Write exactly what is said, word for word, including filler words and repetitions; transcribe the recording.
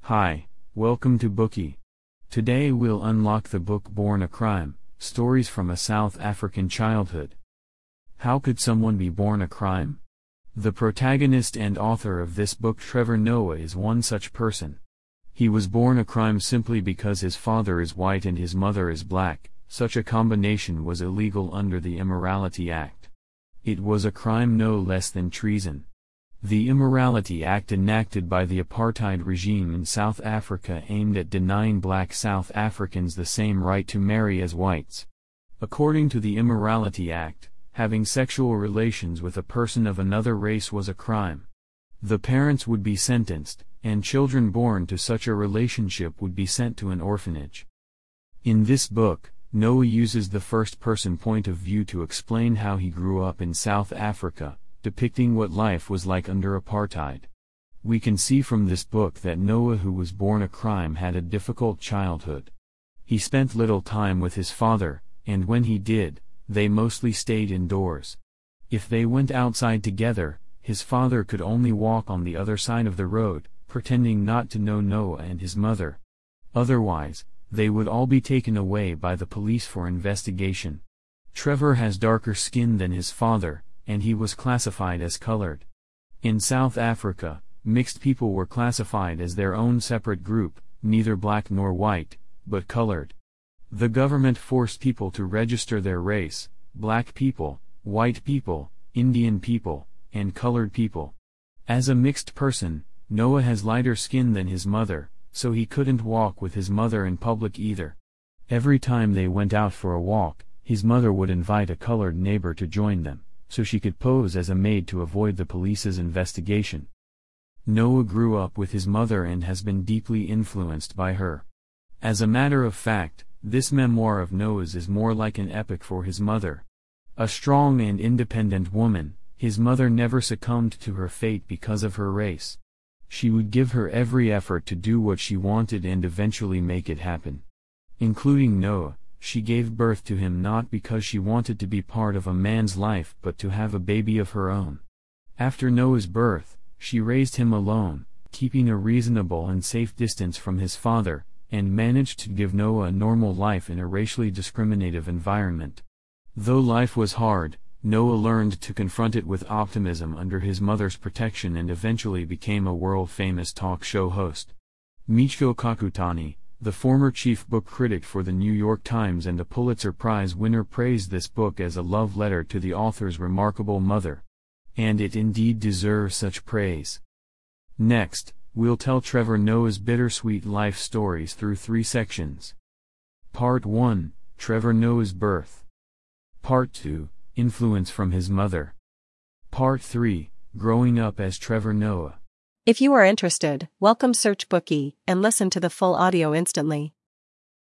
Hi, welcome to Bookie. Today we'll unlock the book Born a Crime, Stories from a South African Childhood. How could someone be born a crime? The protagonist and author of this book, Trevor Noah, is one such person. He was born a crime simply because his father is white and his mother is black. Such a combination was illegal under the Immorality Act. It was a crime no less than treason. The Immorality Act, enacted by the apartheid regime in South Africa, aimed at denying black South Africans the same right to marry as whites. According to the Immorality Act, having sexual relations with a person of another race was a crime. The parents would be sentenced, and children born to such a relationship would be sent to an orphanage. In this book, Noah uses the first-person point of view to explain how he grew up in South Africa, depicting what life was like under apartheid. We can see from this book that Noah, who was born a crime, had a difficult childhood. He spent little time with his father, and when he did, they mostly stayed indoors. If they went outside together, his father could only walk on the other side of the road, pretending not to know Noah and his mother. Otherwise, they would all be taken away by the police for investigation. Trevor has darker skin than his father, and he was classified as colored. In South Africa, mixed people were classified as their own separate group, neither black nor white, but colored. The government forced people to register their race: black people, white people, Indian people, and colored people. As a mixed person, Noah has lighter skin than his mother, so he couldn't walk with his mother in public either. Every time they went out for a walk, his mother would invite a colored neighbor to join them, so she could pose as a maid to avoid the police's investigation. Noah grew up with his mother and has been deeply influenced by her. As a matter of fact, this memoir of Noah's is more like an epic for his mother. A strong and independent woman, his mother never succumbed to her fate because of her race. She would give her every effort to do what she wanted and eventually make it happen. Including Noah, she gave birth to him not because she wanted to be part of a man's life but to have a baby of her own. After Noah's birth, she raised him alone, keeping a reasonable and safe distance from his father, and managed to give Noah a normal life in a racially discriminative environment. Though life was hard, Noah learned to confront it with optimism under his mother's protection and eventually became a world-famous talk show host. Michio Kakutani, the former chief book critic for the New York Times and a Pulitzer Prize winner, praised this book as a love letter to the author's remarkable mother. And it indeed deserves such praise. Next, we'll tell Trevor Noah's bittersweet life stories through three sections. Part one, Trevor Noah's birth. Part two, influence from his mother. Part three, growing up as Trevor Noah. If you are interested, welcome search Bookie and listen to the full audio instantly.